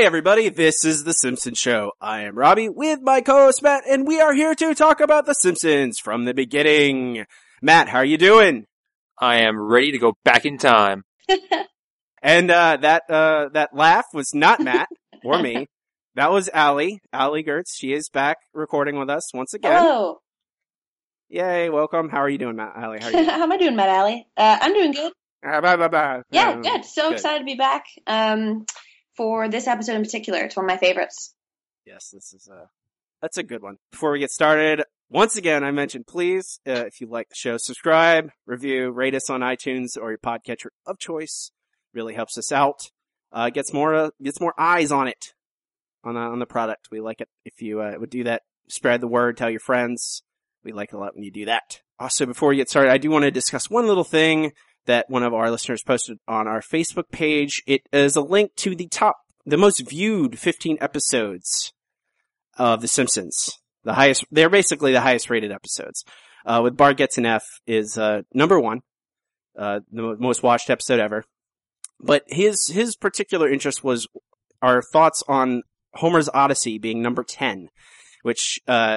Hi, everybody. This is The Simpsons Show. I am Robbie with my co-host Matt, and we are here to talk about The Simpsons from the beginning. Matt, how are you doing? I am ready to go back in time. And that laugh was not Matt or me. That was Allie Gertz. She is back recording with us once again. Hello. Yay, welcome. How are you doing, Matt? Allie, how are you doing? How am I doing, Matt Allie? I'm doing good. Yeah, good. So Good. excited to be back for this episode in particular. It's one of my favorites. Yes, that's a good one. Before we get started, once again, I mentioned please, if you like the show, subscribe, review, rate us on iTunes or your podcatcher of choice. Really helps us out. Gets more eyes on it, on the product. We like it if you would do that. Spread the word, tell your friends. We like it a lot when you do that. Also, before we get started, I do want to discuss one little thing that one of our listeners posted on our Facebook page. It is a link to the most viewed 15 episodes of The Simpsons. They're basically the highest rated episodes. With Bart Gets an F is, number one, the most watched episode ever. But his particular interest was our thoughts on Homer's Odyssey being number 10, which,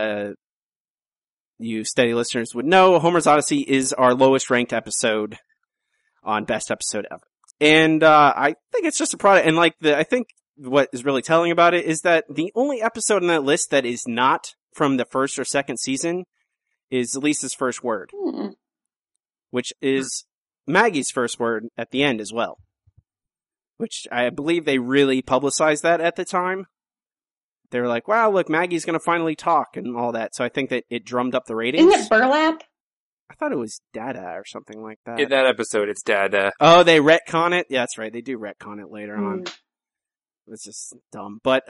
you steady listeners would know. Homer's Odyssey is our lowest ranked episode on best episode ever. And, I think it's just a product, and I think what is really telling about it is that the only episode on that list that is not from the first or second season is Lisa's first word, which is Maggie's first word at the end as well, which I believe they really publicized that at the time. They were like, wow, look, Maggie's going to finally talk and all that. So I think that it drummed up the ratings. Isn't it burlap? I thought it was Dada or something like that. In that episode, it's Dada. Oh, they retcon it? Yeah, that's right. They do retcon it later on. It's just dumb. But,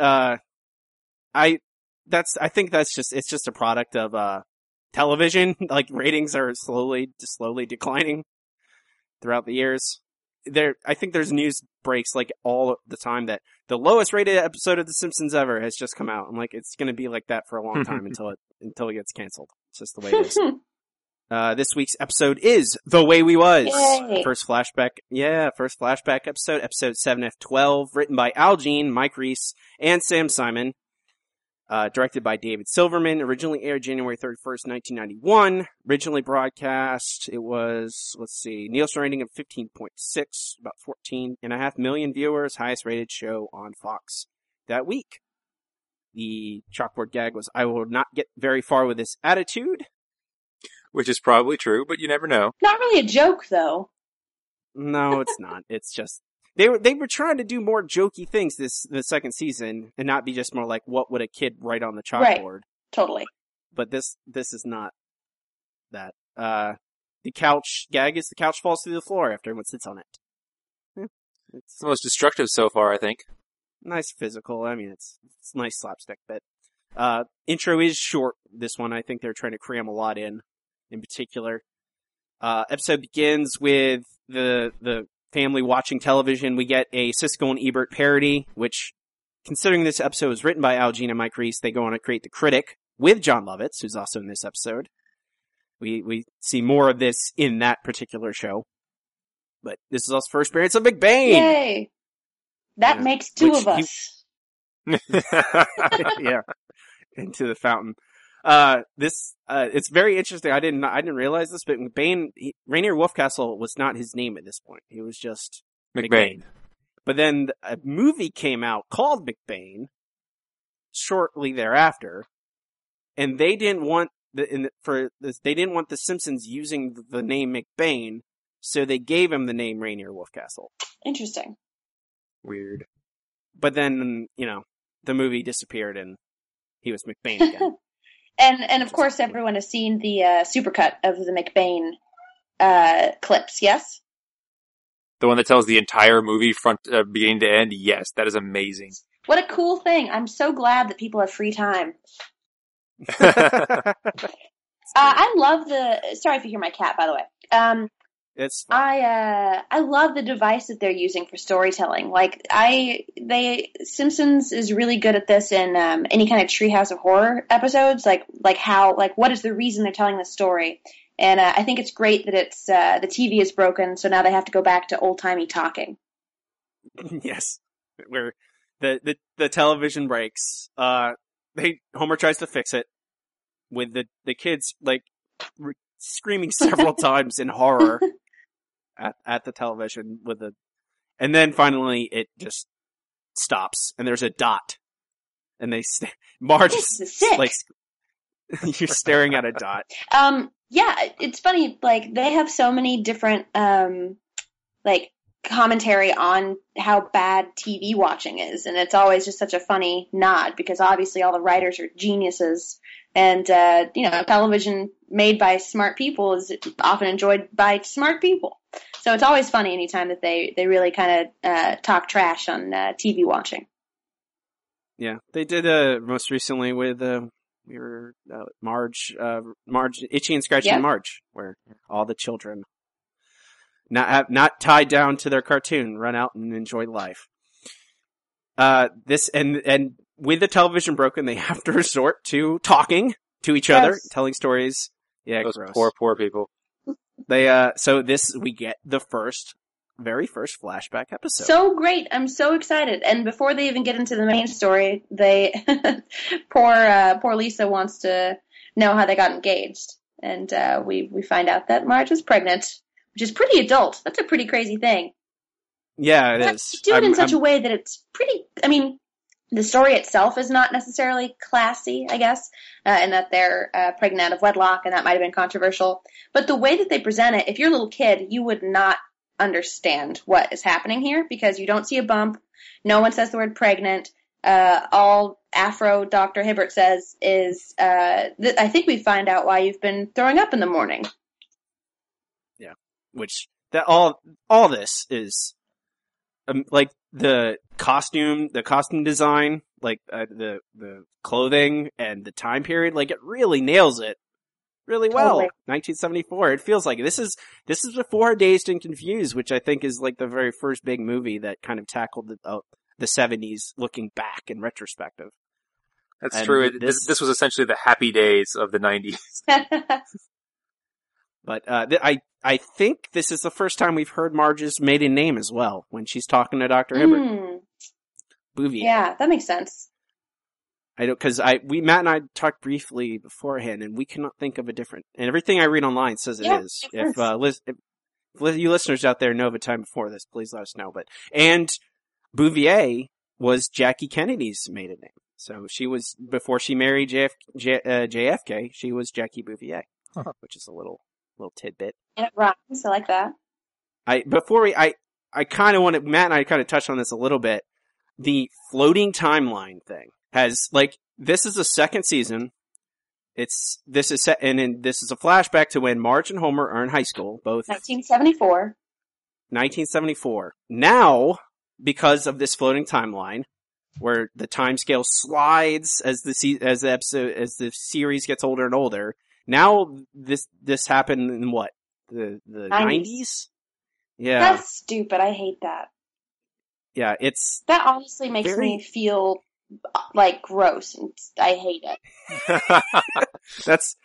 I think it's just a product of, television. Ratings are slowly declining throughout the years. I think there's news breaks all the time that the lowest rated episode of The Simpsons ever has just come out. I'm like, it's gonna be like that for a long time until it gets canceled. It's just the way it is. This week's episode is The Way We Was. Yay. First flashback episode 7F12, written by Al Jean, Mike Reiss, and Sam Simon. Directed by David Silverman, originally aired January 31st, 1991. Originally broadcast, it was, Nielsen rating of 15.6, about 14.5 million viewers, highest rated show on Fox that week. The chalkboard gag was, I will not get very far with this attitude. Which is probably true, but you never know. Not really a joke, though. No, it's not. It's just, they were trying to do more jokey things the second season and not be just more like, what would a kid write on the chalkboard? Right. Totally. But this is not that. The couch gag is the couch falls through the floor after everyone sits on it. It's the most destructive so far, I think. Nice physical. I mean, it's nice slapstick, but, intro is short, this one. I think they're trying to cram a lot in particular. Episode begins with the family watching television. We get a Siskel and Ebert parody, which, considering this episode was written by Al Jean and Mike Reiss, they go on to create The Critic with John Lovitz, who's also in this episode. We see more of this in that particular show. But this is also first appearance of McBain! Yay! That makes two of us. Yeah. Into the fountain. It's very interesting. I didn't realize this, but McBain, Rainier Wolfcastle was not his name at this point. He was just McBain. But then a movie came out called McBain shortly thereafter, and they didn't want the Simpsons using the name McBain, so they gave him the name Rainier Wolfcastle. Interesting. Weird. But then, the movie disappeared and he was McBain again. And of course, everyone has seen the supercut of the McBain clips, yes? The one that tells the entire movie front beginning to end? Yes, that is amazing. What a cool thing. I'm so glad that people have free time. I love sorry if you hear my cat, by the way. It's fine. I love the device that they're using for storytelling. Simpsons is really good at this in any kind of Treehouse of Horror episodes. What is the reason they're telling the story? And I think it's great that it's the TV is broken, so now they have to go back to old timey talking. Yes, where the television breaks. Homer tries to fix it with the kids like screaming several times in horror at the television and then finally it just stops and there's a dot and Marge is like you're staring at a dot. Yeah, it's funny. Like they have so many different like commentary on how bad TV watching is, and it's always just such a funny nod because obviously all the writers are geniuses, and television made by smart people is often enjoyed by smart people. So it's always funny anytime that they really kind of talk trash on TV watching. Yeah, they did most recently with Marge, Itchy and Scratchy and Marge, where all the children not tied down to their cartoon run out and enjoy life. This and with the television broken, they have to resort to talking to each other, telling stories. Yeah, those gross. poor people. We get the very first flashback episode. So great. I'm so excited. And before they even get into the main story, poor Lisa wants to know how they got engaged. And we find out that Marge is pregnant, which is pretty adult. That's a pretty crazy thing. Yeah, it is. Do it in such a way that it's pretty, I mean, the story itself is not necessarily classy, I guess, and that they're pregnant out of wedlock, and that might have been controversial. But the way that they present it, if you're a little kid, you would not understand what is happening here because you don't see a bump. No one says the word pregnant. All Afro Dr. Hibbert says is, I think we find out why you've been throwing up in the morning. Yeah, which all this is like the costume design, like the clothing and the time period, like it really nails it really well. Totally. 1974. It feels like this is before Dazed and Confused, which I think is like the very first big movie that kind of tackled the 70s looking back in retrospective. That's true. This was essentially the happy days of the 90s. But I think this is the first time we've heard Marge's maiden name as well when she's talking to Dr. Hibbert. Bouvier. Yeah, that makes sense. I don't, because Matt and I talked briefly beforehand, and we cannot think of a different. And everything I read online says it is. If you listeners out there know of a time before this, please let us know. And Bouvier was Jackie Kennedy's maiden name, so she was before she married JFK. She was Jackie Bouvier, which is a little tidbit. And it rhymes. I like that. I kind of want to. Matt and I kind of touched on this a little bit. The floating timeline thing has this is the second season. This is a flashback to when Marge and Homer are in high school, both 1974. 1974. Now, because of this floating timeline, where the time scale slides as the series gets older and older. Now this happened in what? The 90s? Yeah. That's stupid. I hate that. Yeah, that honestly makes me feel like gross, and I hate it. That's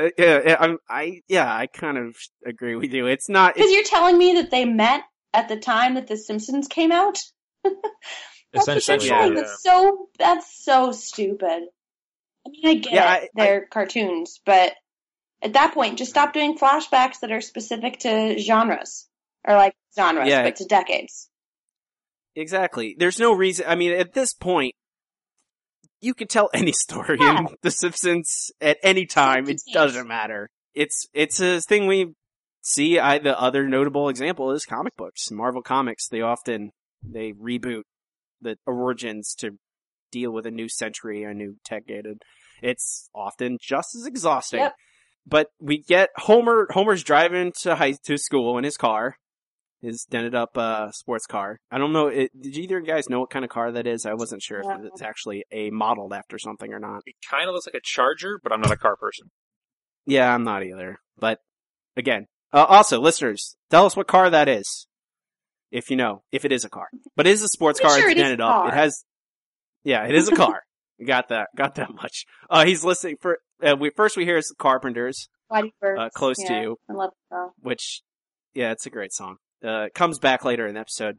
I kind of agree with you. It's not because you're telling me that they met at the time that The Simpsons came out. Essentially, That's so stupid. I mean, I get they're cartoons, but at that point, just stop doing flashbacks that are specific to genres, or but to decades. Exactly. There's no reason. I mean, at this point, you could tell any story in The Simpsons at any time. It doesn't matter. It's a thing we see. The other notable example is comic books. Marvel Comics, they reboot the origins to deal with a new century, a new decade. It's often just as exhausting. Yep. But we get Homer's driving to school in his car. His dented up sports car. I don't know. Did either of you guys know what kind of car that is? I wasn't sure if it's actually modeled after something or not. It kind of looks like a Charger, but I'm not a car person. Yeah, I'm not either. But again, also listeners, tell us what car that is, if you know, if it is a car. But it is a sports car. It's dented up. It has. Yeah, it is a car. Got that much. He's listening for. First we hear is Carpenters. Close to You. I love the song. Which, yeah, it's a great song. Comes back later in the episode, but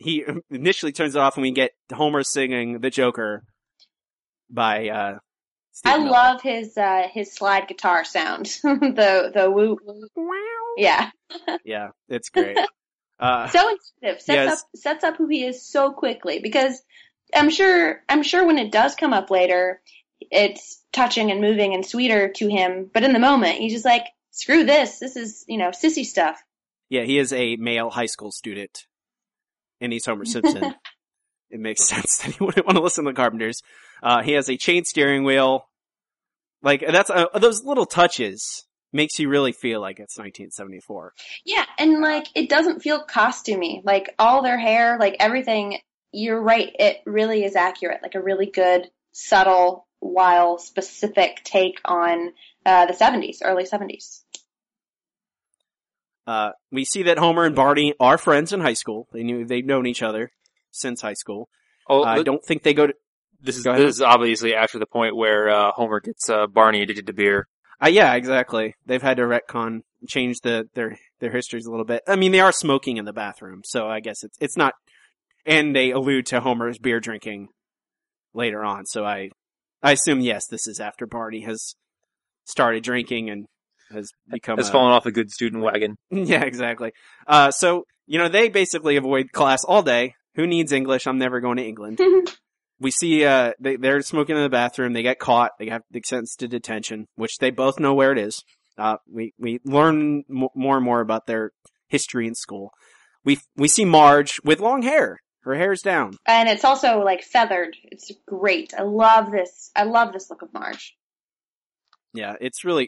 he initially turns it off and we get Homer singing The Joker by Steve I Miller. love his slide guitar sound. the woo. Yeah. Yeah, it's great. So intuitive. Sets up who he is so quickly, because I'm sure when it does come up later, it's touching and moving and sweeter to him, but in the moment he's just like, screw this. This is, sissy stuff. Yeah, he is a male high school student, and he's Homer Simpson. It makes sense that he wouldn't want to listen to the Carpenters. He has a chain steering wheel. Like, that's, those little touches makes you really feel like it's 1974. Yeah, and like, it doesn't feel costumey. Like, all their hair, like everything, you're right, it really is accurate. Like a really good, subtle, while specific take on the 70s, early 70s. We see that Homer and Barney are friends in high school. They've known each other since high school. Oh, I don't think they go to... This is obviously after the point where Homer gets Barney addicted to beer. Yeah, exactly. They've had to retcon, change their histories a little bit. I mean, they are smoking in the bathroom, so I guess it's not... And they allude to Homer's beer drinking later on, so I assume, yes, this is after Barney has started drinking and has become fallen off a good student wagon. Yeah, exactly. So, they basically avoid class all day. Who needs English? I'm never going to England. We see, they're smoking in the bathroom. They get caught. They get sentenced to detention, which they both know where it is. We learn more and more about their history in school. We see Marge with long hair. Her hair's down. And it's also like feathered. It's great. I love this look of Marge. Yeah, it's really,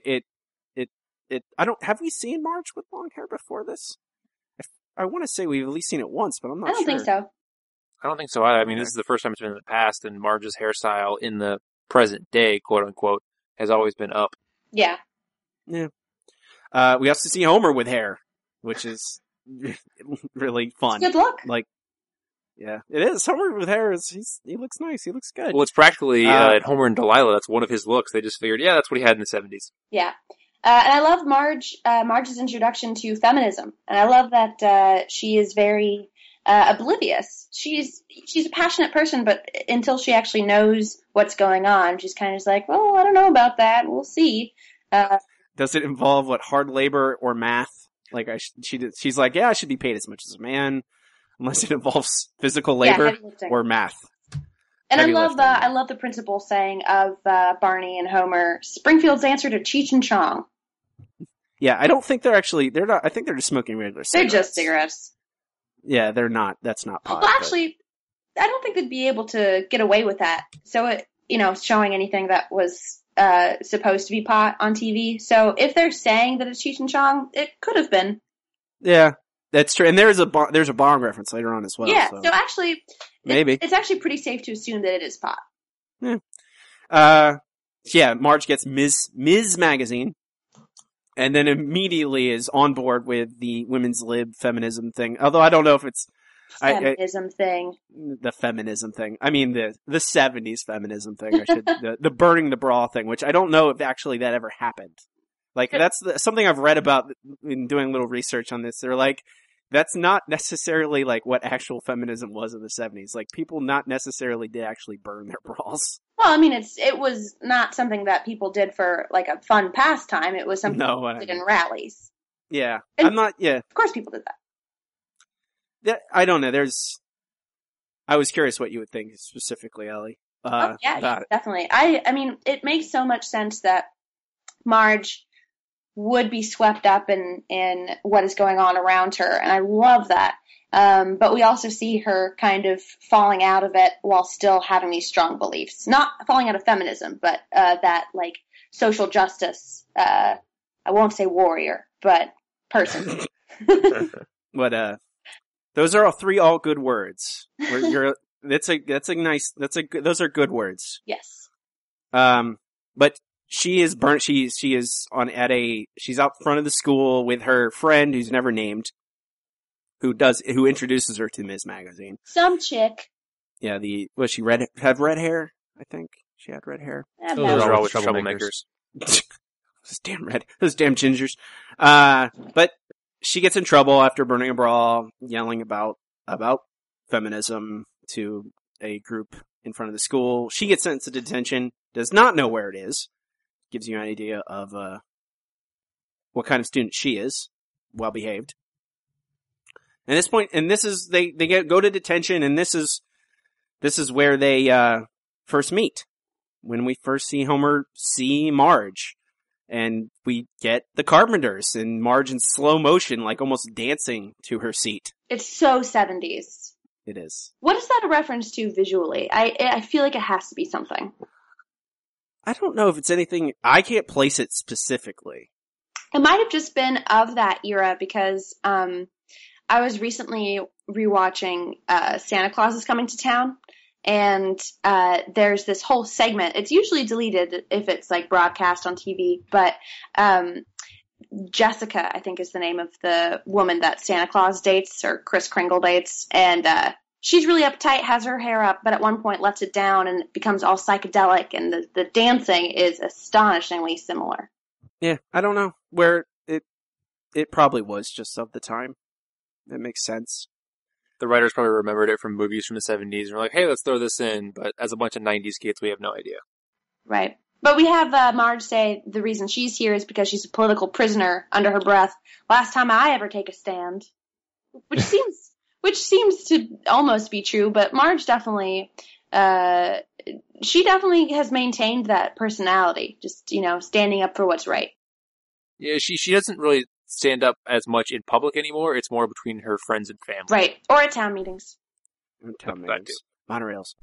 have we seen Marge with long hair before this? I want to say we've at least seen it once, but I'm not sure. I don't think so. I don't think so either. I mean, this is the first time it's been in the past, and Marge's hairstyle in the present day, quote unquote, has always been up. Yeah. Yeah. We also see Homer with hair, which is really fun. Good look. Like, yeah, it is. Homer with hair he looks nice. He looks good. Well, it's practically Homer and Delilah. That's one of his looks. They just figured, yeah, that's what he had in the 70s. Yeah. And I love Marge's introduction to feminism. And I love that she is very oblivious. She's a passionate person, but until she actually knows what's going on, she's kind of just like, well, I don't know about that. We'll see. Does it involve hard labor or math? Like she's like, yeah, I should be paid as much as a man, unless it involves physical labor or math. And I love the principal saying of Barney and Homer, Springfield's answer to Cheech and Chong. Yeah, I don't think they're not, I think they're just smoking regular cigarettes. They're just cigarettes. Yeah, they're not, that's not pot. Well, actually, I don't think they'd be able to get away with that. So showing anything that was supposed to be pot on TV. So if they're saying that it's Cheech and Chong, it could have been. Yeah, that's true. And there's a Bong reference later on as well. Yeah, so actually, maybe it's actually pretty safe to assume that it is pot. Yeah. Yeah, Marge gets Ms. Magazine, and then immediately is on board with the women's lib feminism thing. Although I don't know if it's feminism thing. The feminism thing. I mean the 70s feminism thing. The burning the bra thing, which I don't know if actually that ever happened. Like that's something I've read about in doing a little research on this. They're like, that's not necessarily like what actual feminism was in the 70s. Like people not necessarily did actually burn their bras. Well, I mean, it was not something that people did for like a fun pastime. It was something people did in rallies. Yeah, And Yeah, of course, people did that. I don't know. I was curious what you would think specifically, Ellie. Definitely. I mean, it makes so much sense that Marge would be swept up in what is going on around her, and I love that. But we also see her kind of falling out of it while still having these strong beliefs. Not falling out of feminism, but that, like, social justice, I won't say warrior, but person. But, those are three good words. Those are good words. Yes. But she is burnt. She is she's out front of the school with her friend who's never named, who introduces her to Ms. Magazine. Some chick. Yeah, have red hair? I think she had red hair. Those are always troublemakers. Those damn gingers. But she gets in trouble after burning a bra, yelling about feminism to a group in front of the school. She gets sent to detention, does not know where it is. Gives you an idea of what kind of student she is. Well behaved. And this point, and this is they go to detention, and this is where they first meet. When we first see Homer see Marge, and we get the Carpenters and Marge in slow motion, like almost dancing to her seat. It's so 70s. It is. What is that a reference to visually? I feel like it has to be something. I don't know if it's anything. I can't place it specifically. It might have just been of that era because I was recently rewatching Santa Claus is Coming to Town, and there's this whole segment. It's usually deleted if it's like broadcast on TV, but Jessica, I think, is the name of the woman that Santa Claus dates, or Kris Kringle dates, and she's really uptight, has her hair up, but at one point lets it down and it becomes all psychedelic, and the dancing is astonishingly similar. Yeah, I don't know where it probably was just of the time. That makes sense. The writers probably remembered it from movies from the 70s and were like, hey, let's throw this in. But as a bunch of 90s kids, we have no idea. Right. But we have Marge say the reason she's here is because she's a political prisoner under her breath. Last time I ever take a stand. Which seems to almost be true, but Marge definitely, she definitely has maintained that personality. Just, standing up for what's right. Yeah, she doesn't really stand up as much in public anymore. It's more between her friends and family. Right. Or at town meetings. Town meetings. Monorails.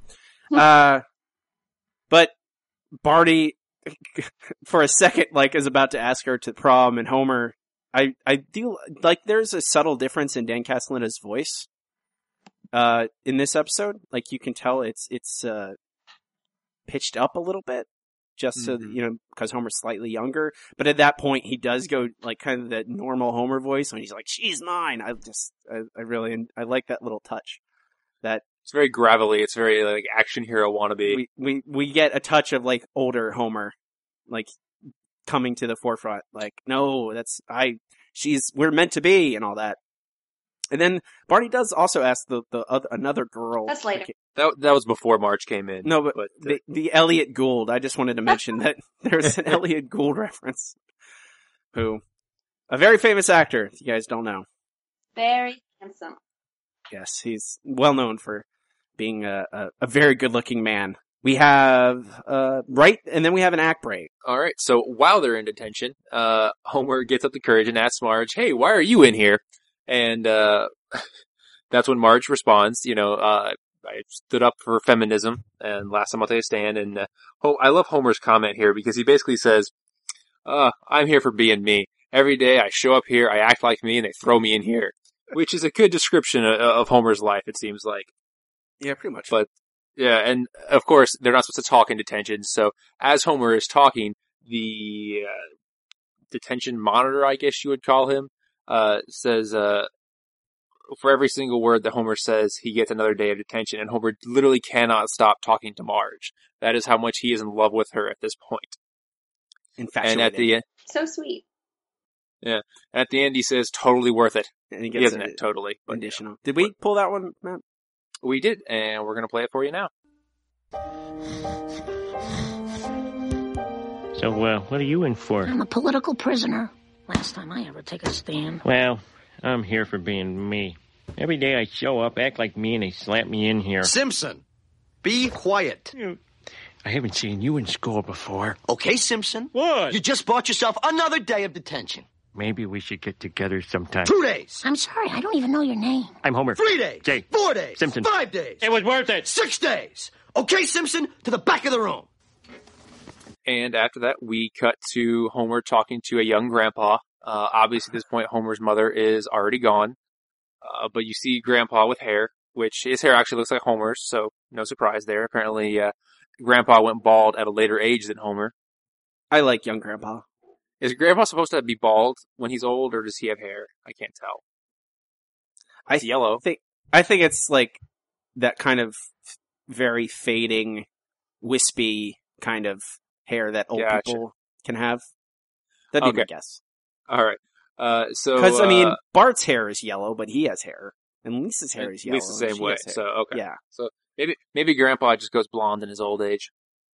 But Barney, for a second, is about to ask her to prom, and Homer, I do, there's a subtle difference in Dan Castellaneta's voice, in this episode. You can tell it's pitched up a little bit. Just so that, because Homer's slightly younger. But at that point, he does go, kind of that normal Homer voice when he's like, she's mine. I like that little touch. That it's very gravelly. It's very, action hero wannabe. We get a touch of, older Homer, coming to the forefront. No, we're meant to be, and all that. And then Barney does also ask another girl. That's later. That was before Marge came in. No, but the Elliot Gould. I just wanted to mention that there's an Elliot Gould reference. A very famous actor, if you guys don't know. Very handsome. Yes, he's well known for being a very good looking man. We have, and then we have an act break. Alright, so while they're in detention, Homer gets up the courage and asks Marge, hey, why are you in here? And that's when Marge responds, I stood up for feminism, and last time I'll take a stand. And I love Homer's comment here, because he basically says, I'm here for being me. Every day I show up here, I act like me, and they throw me in here. Which is a good description of Homer's life, it seems like. Yeah, pretty much. But, yeah, and of course, they're not supposed to talk in detention, so as Homer is talking, the detention monitor, I guess you would call him, says, for every single word that Homer says, he gets another day of detention, and Homer literally cannot stop talking to Marge. That is how much he is in love with her at this point. Infatuated. And at the end, So sweet. Yeah, at the end he says, totally worth it. And he isn't it totally? But additional. Did we pull that one, Matt? We did, and we're going to play it for you now. So, what are you in for? I'm a political prisoner. Last time I ever take a stand. Well, I'm here for being me. Every day I show up, act like me, and they slap me in here. Simpson, be quiet. I haven't seen you in school before. Okay, Simpson. What? You just bought yourself another day of detention. Maybe we should get together sometime. 2 days. I'm sorry, I don't even know your name. I'm Homer. 3 days. Jay. 4 days. Simpson. 5 days. It was worth it. 6 days. Okay, Simpson, to the back of the room. And after that, we cut to Homer talking to a young grandpa. Obviously, at this point, Homer's mother is already gone. But you see Grandpa with hair, which his hair actually looks like Homer's, so no surprise there. Apparently, Grandpa went bald at a later age than Homer. I like young Grandpa. Is Grandpa supposed to be bald when he's old, or does he have hair? I can't tell. It's yellow. I think it's that kind of very fading, wispy kind of hair that old people can have. That'd be my guess. All right. Because Bart's hair is yellow, but he has hair. And Lisa's hair is At yellow. least the same She way. has hair. So, okay. Yeah. So maybe Grandpa just goes blonde in his old age.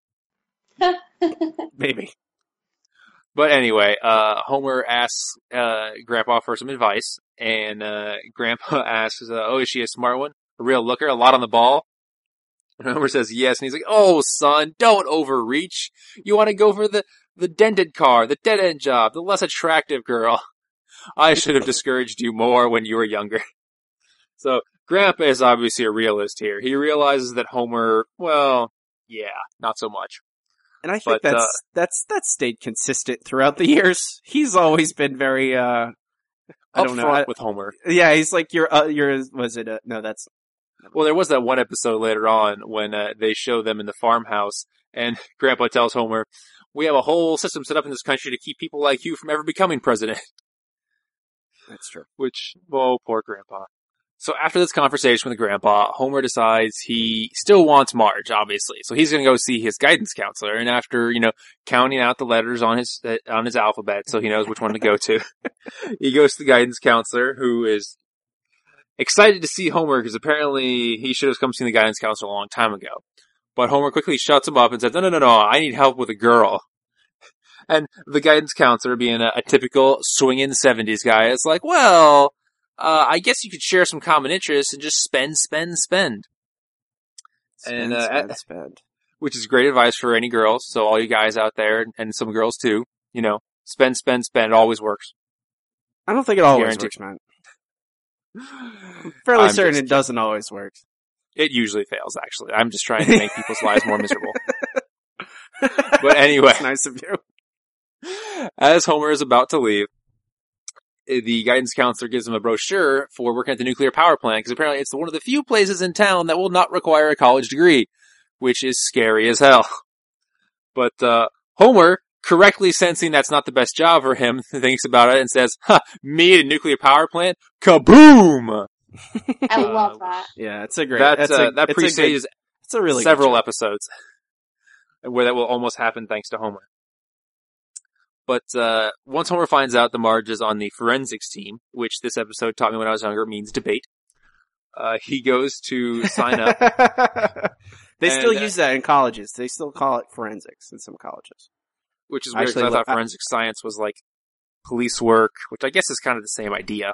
Maybe. But anyway, Homer asks Grandpa for some advice, and Grandpa asks, "Oh, is she a smart one? A real looker? A lot on the ball?" And Homer says yes, and he's like, "Oh, son, don't overreach. You want to go for the dented car, the dead end job, the less attractive girl. I should have discouraged you more when you were younger." So Grandpa is obviously a realist here. He realizes that Homer, well, yeah, not so much. And I think But, that's stayed consistent throughout the years. He's always been very, I don't know. Upfront with Homer. Yeah, he's like, was it no, that's, Well, there was that one episode later on when they show them in the farmhouse, and Grandpa tells Homer, "We have a whole system set up in this country to keep people like you from ever becoming president." that's true. Which, oh, poor Grandpa. So after this conversation with Grandpa, Homer decides he still wants Marge, obviously. So he's going to go see his guidance counselor, and after, counting out the letters on his alphabet so he knows which one to go to, he goes to the guidance counselor, who is excited to see Homer because apparently he should have come see the guidance counselor a long time ago. But Homer quickly shuts him up and says, No, I need help with a girl. And the guidance counselor, being a typical swinging 70s guy, is like, well, I guess you could share some common interests and just spend. Spend. Which is great advice for any girls. So all you guys out there, and some girls too, spend. It always works. I don't think it always Guaranteed. works, man. I'm fairly I'm certain just it doesn't always work. It usually fails, actually. I'm just trying to make people's lives more miserable. But anyway. That's nice of you. As Homer is about to leave, the guidance counselor gives him a brochure for working at the nuclear power plant, because apparently it's one of the few places in town that will not require a college degree, which is scary as hell. But Homer, correctly sensing that's not the best job for him, thinks about it and says, me at a nuclear power plant? Kaboom! I love that. Yeah, it's a great. That presages It's a really several good job. episodes where that will almost happen thanks to Homer. But once Homer finds out the Marge is on the forensics team, which this episode taught me when I was younger means debate, he goes to sign up. They still And, use that in colleges. They still call it forensics in some colleges. Which is weird, Actually, because I thought I- forensic science was like police work, which I guess is kind of the same idea.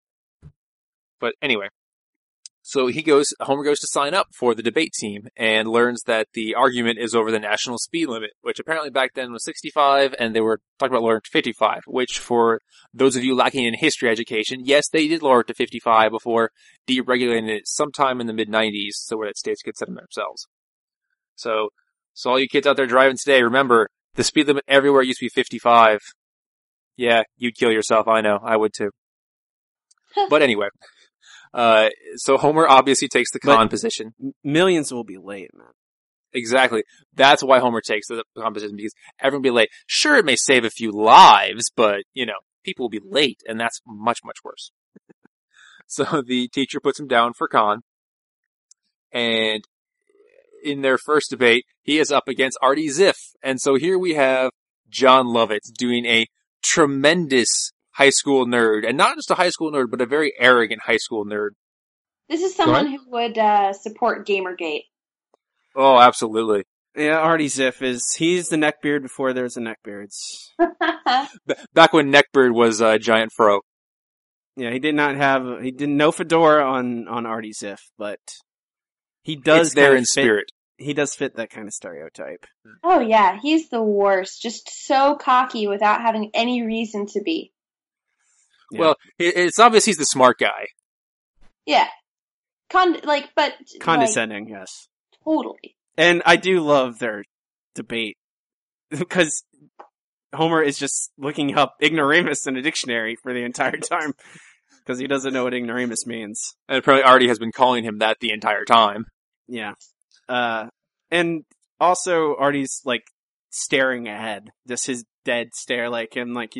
But anyway, so Homer goes to sign up for the debate team and learns that the argument is over the national speed limit, which apparently back then was 65, and they were talking about lowering it to 55, which for those of you lacking in history education, yes, they did lower it to 55 before deregulating it sometime in the mid-90s, so where that states could set them themselves. So all you kids out there driving today, remember, the speed limit everywhere used to be 55. Yeah, you'd kill yourself, I know, I would too. But anyway, so Homer obviously takes the con position. Millions will be late, man. Exactly. That's why Homer takes the con position, because everyone will be late. Sure, it may save a few lives, but, people will be late, and that's much, much worse. So the teacher puts him down for con, and in their first debate, he is up against Artie Ziff. And so here we have John Lovitz doing a tremendous high school nerd, and not just a high school nerd, but a very arrogant high school nerd. This is someone who would support Gamergate. Oh, absolutely. Yeah, Artie Ziff he's the neckbeard before there was the neckbeards. Back when Neckbeard was a giant fro. Yeah, he didn't know fedora on Artie Ziff, but he does It's there kind of in fit- spirit. He does fit that kind of stereotype. Oh yeah, he's the worst. Just so cocky without having any reason to be. Yeah. Well, it's obvious he's the smart guy. Yeah. But Condescending, yes. Totally. And I do love their debate because Homer is just looking up ignoramus in a dictionary for the entire time because he doesn't know what ignoramus means. And apparently Artie has been calling him that the entire time. Yeah. And also Artie's like staring ahead, just his dead stare, like him, like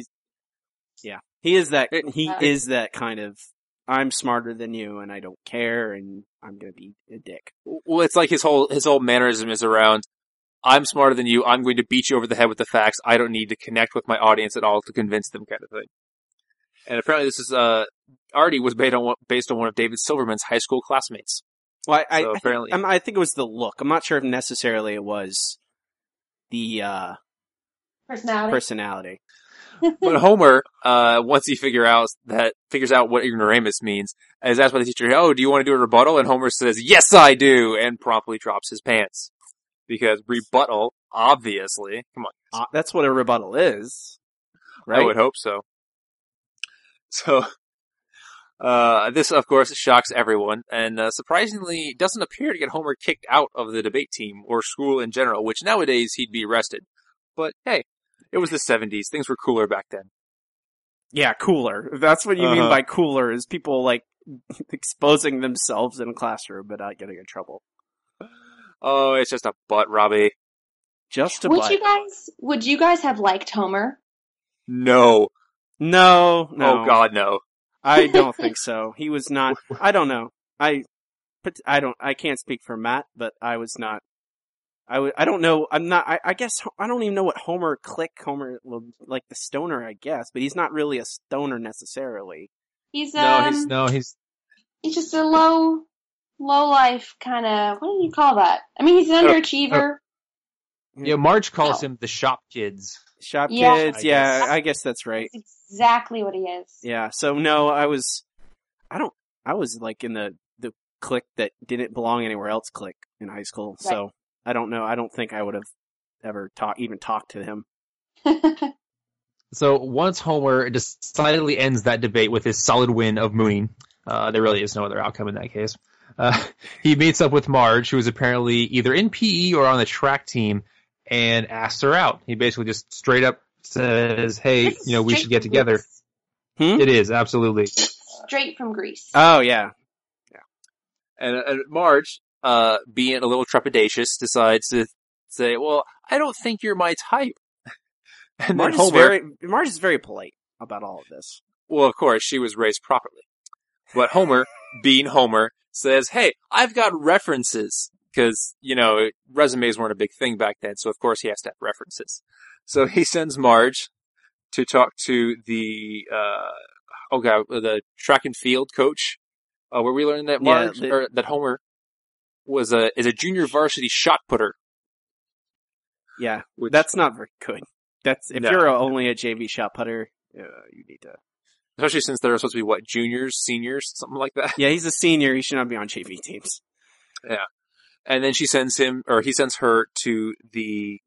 he is that kind of, I'm smarter than you and I don't care and I'm gonna be a dick. Well, it's like his whole mannerism is around, I'm smarter than you, I'm going to beat you over the head with the facts, I don't need to connect with my audience at all to convince them, kind of thing. And apparently this is Artie was based on one of David Silverman's high school classmates. Well, So apparently, I think it was the look. I'm not sure if necessarily it was the personality. but Homer, once he figures out what ignoramus means, is asked by the teacher, "Oh, do you want to do a rebuttal?" And Homer says, "Yes, I do," and promptly drops his pants because rebuttal, obviously, come on, That's what a rebuttal is, right? I would hope so. So, this, of course, shocks everyone, and surprisingly doesn't appear to get Homer kicked out of the debate team or school in general, which nowadays he'd be arrested. But hey, it was the 70s. Things were cooler back then. Yeah, cooler. If that's what you mean by cooler, is people like exposing themselves in a classroom but not getting in trouble. Oh, it's just a butt, Robbie. Just a Would butt. would you guys have liked Homer? No. No. Oh God, no. I don't think so. He was not. I don't know. I can't speak for Matt, but I was not. I don't know. I'm not. I guess I don't even know what Homer like the stoner, I guess, but he's not really a stoner necessarily. He's He's just a low life kind of. What do you call that? I mean, he's an underachiever. Yeah, Marge calls him the shop kids. Shop Yeah. kids. Yeah, I guess that's right. That's exactly what he is. Yeah. So no, I was like in the clique that didn't belong anywhere else clique in high school. Right. So I don't know. I don't think I would have ever talked to him. So once Homer decidedly ends that debate with his solid win of mooning, there really is no other outcome in that case. He meets up with Marge, who is apparently either in PE or on the track team, and asks her out. He basically just straight up says, "Hey, we should get together." It is, absolutely. Straight from Greece. Oh yeah. And Marge, being a little trepidatious, decides to say, "Well, I don't think you're my type." And Marge then Homer, is very polite about all of this. well, of course, she was raised properly. But Homer, being Homer, says, "Hey, I've got references." Because, resumes weren't a big thing back then, so of course he has to have references. So he sends Marge to talk to the track and field coach, where we learned that that Homer is a junior varsity shot putter. Yeah, that's not very good. You're only a JV shot putter, you need to. Especially since they're supposed to be juniors, seniors, something like that. Yeah, he's a senior. He should not be on JV teams. Yeah. And then he sends her to the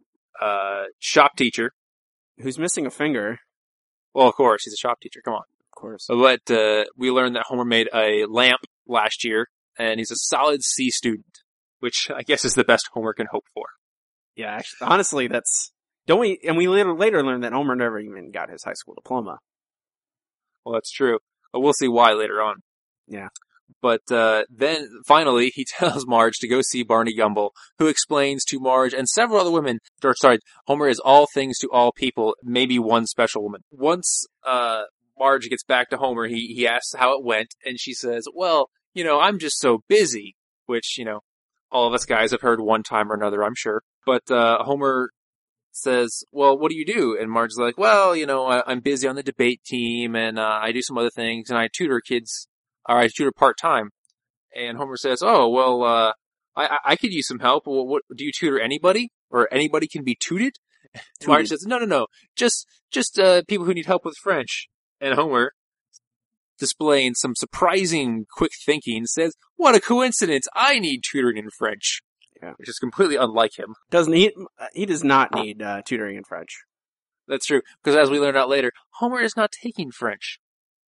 shop teacher, who's missing a finger. Well, of course, he's a shop teacher. Come on, of course. But we learned that Homer made a lamp last year, and he's a solid C student, which I guess is the best Homer can hope for. Yeah, actually, honestly, don't we? And we later learned that Homer never even got his high school diploma. Well, that's true. But we'll see why later on. Yeah. But then, finally, he tells Marge to go see Barney Gumble, who explains to Marge and several other women, Homer is all things to all people, maybe one special woman. Once Marge gets back to Homer, he asks how it went, and she says, "Well, I'm just so busy," which, all of us guys have heard one time or another, I'm sure. But Homer says, "Well, what do you do?" And Marge's like, "Well, I'm busy on the debate team, and I do some other things, and I tutor kids. Or I tutor part-time." And Homer says, "Oh, well, I could use some help. Well, what, do you tutor anybody? Or anybody can be tutored?" Marge says, No. Just people who need help with French." And Homer, displaying some surprising quick thinking, says, "What a coincidence. I need tutoring in French." Yeah. Which is completely unlike him. He does not need tutoring in French. That's true. Because as we learned out later, Homer is not taking French.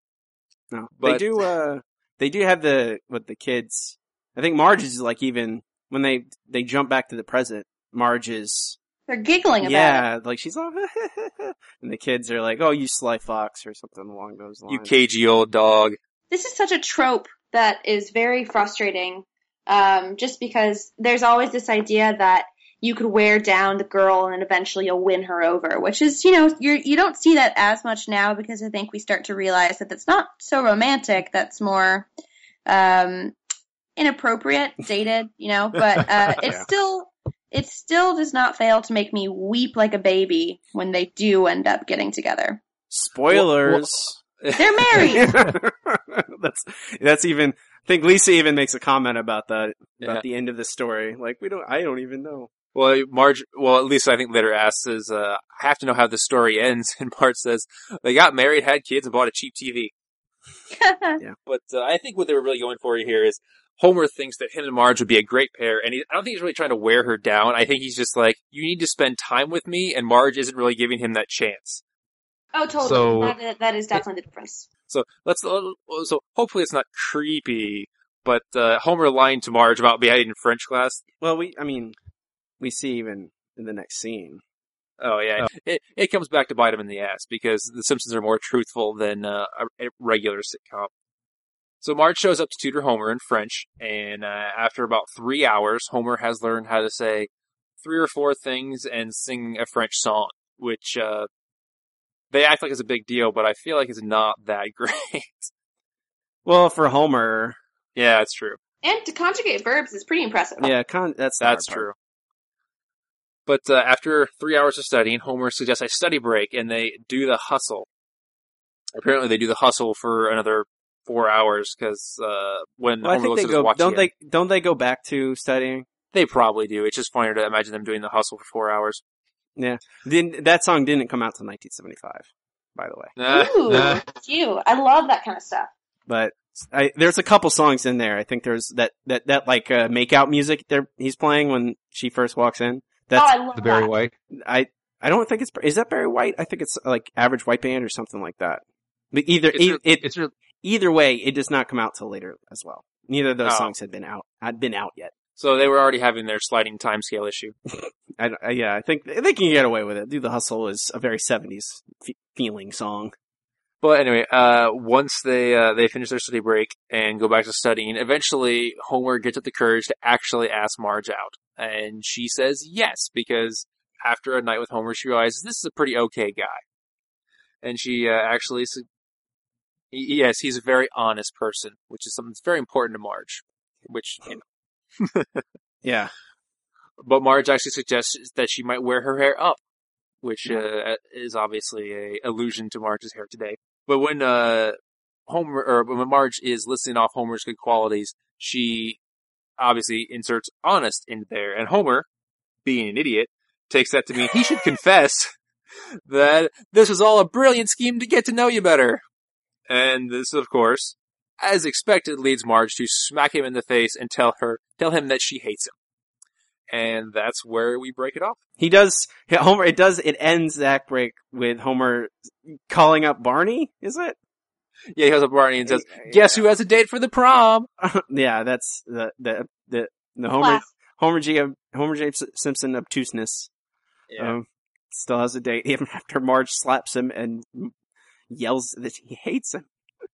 No. But they do have the kids. I think Marge is like, even when they jump back to the present, Marge is. They're giggling about it. Yeah, like she's all, and the kids are like, "Oh, you sly fox," or something along those lines. You cagey old dog. This is such a trope that is very frustrating, just because there's always this idea that you could wear down the girl and then eventually you'll win her over, which is, you don't see that as much now because I think we start to realize that it's not so romantic. That's more inappropriate, dated, but it still does not fail to make me weep like a baby when they do end up getting together. Spoilers. They're married. that's even. I think Lisa even makes a comment about that Yeah. the end of the story. Like I don't even know. Well, Marge, at least I think later asks I have to know how the story ends. And Marge says, they got married, had kids, and bought a cheap TV. But I think what they were really going for here is Homer thinks that him and Marge would be a great pair, and I don't think he's really trying to wear her down. I think he's just like, you need to spend time with me, and Marge isn't really giving him that chance. Oh, totally. So- That is definitely the difference. So so hopefully it's not creepy, but Homer lying to Marge about being in French class. Well, we see even in the next scene. Oh yeah, it comes back to bite him in the ass because The Simpsons are more truthful than a regular sitcom. So Marge shows up to tutor Homer in French, and after about 3 hours, Homer has learned how to say 3 or 4 things and sing a French song, which they act like it's a big deal, but I feel like it's not that great. Well, for Homer, Yeah, that's true. And to conjugate verbs is pretty impressive. yeah, that's the hard part. True. But after 3 hours of studying, Homer suggests a study break, and they do the hustle. Apparently, they do the hustle for another 4 hours because when Well, I Homer think looks they at his go. watch, Don't they go back to studying? They probably do. It's just funnier to imagine them doing the hustle for 4 hours. Yeah. That song didn't come out till 1975, by the way. Ooh, cute. I love that kind of stuff. But there's a couple songs in there. I think there's that like makeout music he's playing when she first walks in. That's I love The Barry that. White. I don't think is that Barry White? I think it's like Average White Band or something like that. But either way, it does not come out till later as well. Neither of those songs had been out yet. So they were already having their sliding timescale issue. I think they can get away with it. Do the Hustle is a very 70s feeling song. But anyway, once they finish their study break and go back to studying, eventually Homer gets up the courage to actually ask Marge out. And she says yes, because after a night with Homer, she realizes this is a pretty okay guy. And she actually, yes, he's a very honest person, which is something that's very important to Marge. Which, Yeah. But Marge actually suggests that she might wear her hair up, which is obviously a allusion to Marge's hair today. But when when Marge is listing off Homer's good qualities, she obviously inserts honest into there, and Homer, being an idiot, takes that to mean he should confess that this was all a brilliant scheme to get to know you better. And this, of course, as expected, leads Marge to smack him in the face and tell him that she hates him. And that's where we break it off. Homer, it ends the act break with Homer calling up Barney, is it? Yeah, he goes up to Barney and says, guess who has a date for the prom? Yeah, that's the Class. Homer J. Simpson obtuseness. Yeah. Still has a date even after Marge slaps him and yells that he hates him.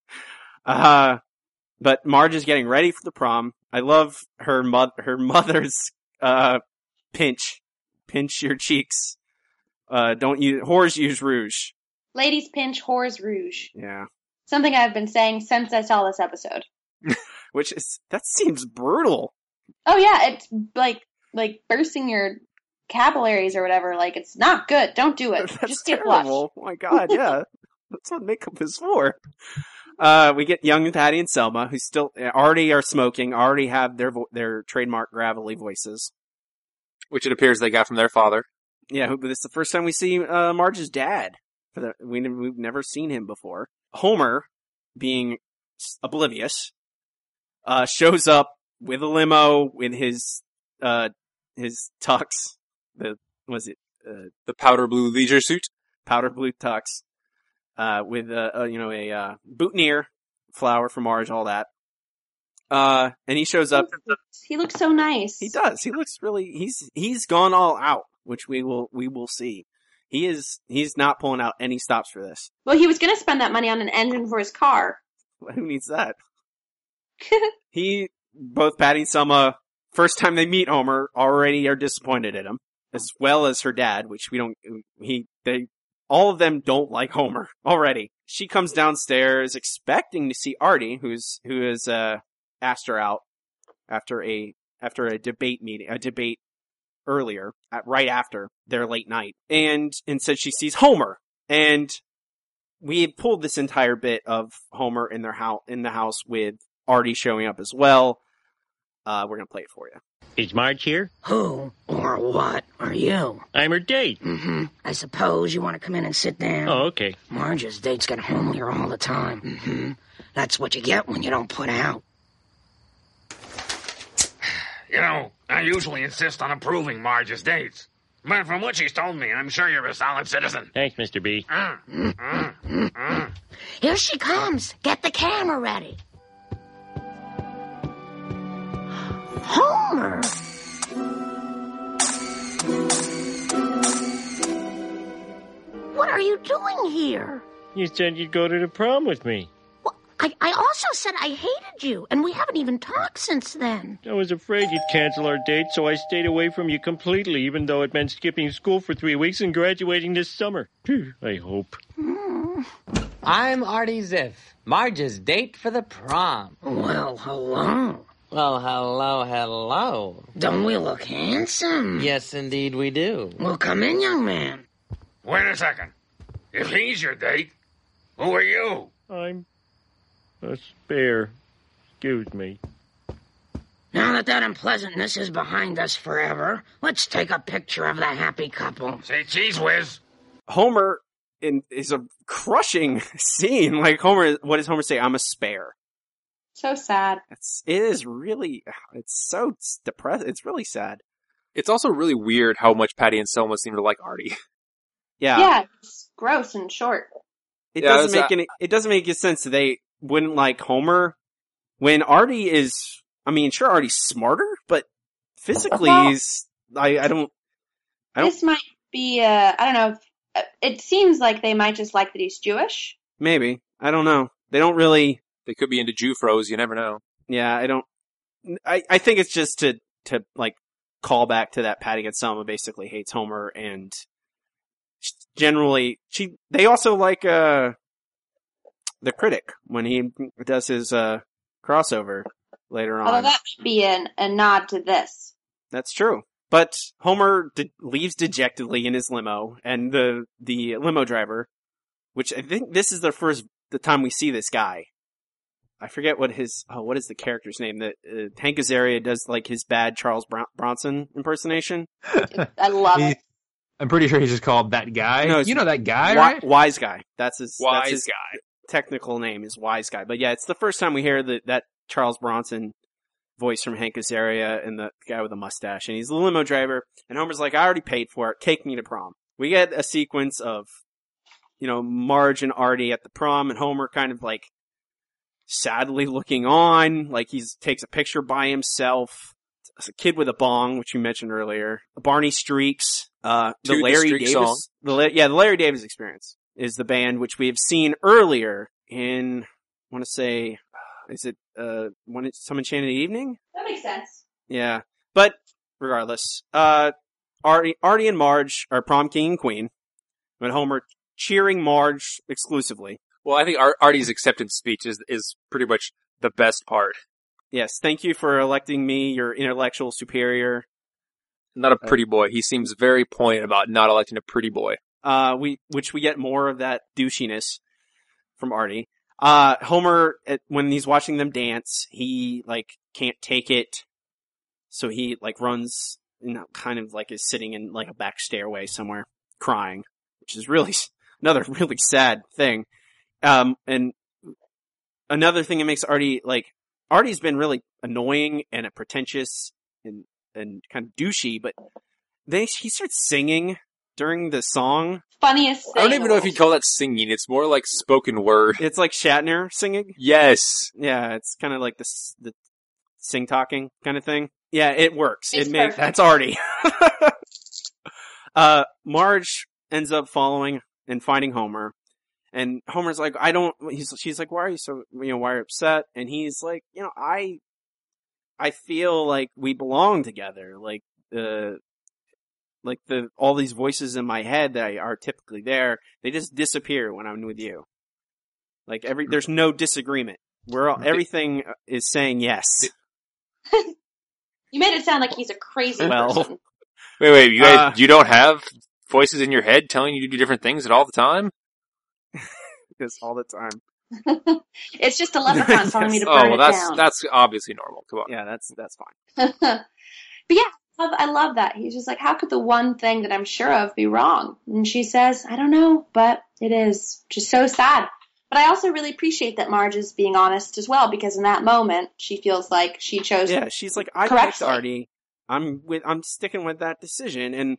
But Marge is getting ready for the prom. I love her mother's pinch your cheeks. Whores use rouge. Ladies pinch, whores rouge. Yeah. Something I've been saying since I saw this episode. That seems brutal. Oh yeah, it's like bursting your capillaries or whatever. Like, it's not good. Don't do it. That's Just get blushed. terrible. Oh my god, yeah. That's what makeup is for. We get young Patty and Selma, who still already are smoking, already have their trademark gravelly voices. Which it appears they got from their father. Yeah, but it's the first time we see Marge's dad. We've never seen him before. Homer, being oblivious, shows up with a limo with his tux. The powder blue leisure suit? Powder blue tux. With a boutonniere, flower for Marge, all that. And he shows up. He looks so nice. He does. He looks really. He's gone all out, which we will see. He's not pulling out any stops for this. Well, he was going to spend that money on an engine for his car. Who needs that? Both Patty and Selma, first time they meet Homer, already are disappointed in him, as well as her dad, which all of them don't like Homer already. She comes downstairs expecting to see Artie, who has asked her out after a debate earlier, right after their late night, and said she sees Homer, and we pulled this entire bit of Homer in the house with Artie showing up as well. We're gonna play it for you. Is Marge here? Who or what are you? I'm her date. I suppose you want to come in and sit down. Oh, okay. Marge's dates get home here all the time. That's what you get when you don't put out. You know, I usually insist on approving Marge's dates. But from what she's told me, I'm sure you're a solid citizen. Thanks, Mr. B. Here she comes. Get the camera ready. Homer! What are you doing here? You said you'd go to the prom with me. Well, I also said I hated you, and we haven't even talked since then. I was afraid you'd cancel our date, so I stayed away from you completely, even though it meant skipping school for 3 weeks and graduating this summer. I hope. I'm Artie Ziff, Marge's date for the prom. Well, hello. Well, hello. Don't we look handsome? Yes, indeed we do. Well, come in, young man. Wait a second. If he's your date, who are you? I'm a spare. Excuse me. Now that unpleasantness is behind us forever, let's take a picture of the happy couple. Say cheese whiz. Homer is a crushing scene. Like what does Homer say? I'm a spare. So sad. It is really, it's so depressing. It's really sad. It's also really weird how much Patty and Selma seem to like Artie. Yeah. Yeah, it's gross and short. It doesn't make any sense that they wouldn't like Homer when Artie is, I mean, sure, Artie's smarter, but physically he's, I don't. This might be, I don't know, it seems like they might just like that he's Jewish. Maybe. I don't know. They don't really. They could be into Jew-froze, you never know. Yeah, I think it's just to like call back to that Patty and Selma basically hates Homer, and generally they also like the critic when he does his crossover later on. Although that might be a nod to this. That's true. But Homer leaves dejectedly in his limo, and the limo driver, which I think this is the time we see this guy. I forget what is the character's name that Hank Azaria does, like his bad Charles Bronson impersonation. I love it. I'm pretty sure he's just called that guy. No, you know that guy, right? Wise Guy. That's his guy. Technical name is Wise Guy. But yeah, it's the first time we hear that Charles Bronson voice from Hank Azaria and the guy with the mustache. And he's the limo driver. And Homer's like, I already paid for it. Take me to prom. We get a sequence of, Marge and Artie at the prom, and Homer kind of like sadly looking on, like he takes a picture by himself. It's a kid with a bong, which you mentioned earlier. Barney Streaks, the Larry Davis song. The Larry Davis Experience is the band which we have seen earlier in, I want to say, is it Some Enchanted Evening? That makes sense. Yeah, but regardless, Artie and Marge are prom king and queen, but Homer cheering Marge exclusively. Well, I think Artie's acceptance speech is pretty much the best part. Yes, thank you for electing me your intellectual superior. Not a pretty boy. He seems very poignant about not electing a pretty boy. Which we get more of that douchiness from Artie. Homer, when he's watching them dance, he can't take it, so he runs, kind of is sitting in a back stairway somewhere, crying, which is really another really sad thing. And another thing that makes Artie's been really annoying and pretentious and kind of douchey, but then he starts singing during the song. Funniest thing. I don't even know if you'd call that singing. It's more like spoken word. It's like Shatner singing. Yes. Yeah, it's kind of like the sing talking kind of thing. Yeah, it works. That's Artie. Marge ends up following and finding Homer. And Homer's like, she's like, why are you so, why are you upset? And he's like, I feel like we belong together. All these voices in my head that are typically there, they just disappear when I'm with you. There's no disagreement. Everything is saying yes. You made it sound like he's a crazy person. Wait, you guys, you don't have voices in your head telling you to do different things at all the time? this all the time. It's just a leprechaun telling me to Oh, burn well, it that's down. that's obviously normal. Come on. Yeah, that's fine. But yeah, I love that. He's just like, how could the one thing that I'm sure of be wrong? And she says, I don't know, but it is. Just so sad. But I also really appreciate that Marge is being honest as well, because in that moment, she feels like she chose. Yeah, she's like, I picked correctly. Artie. I'm sticking with that decision, and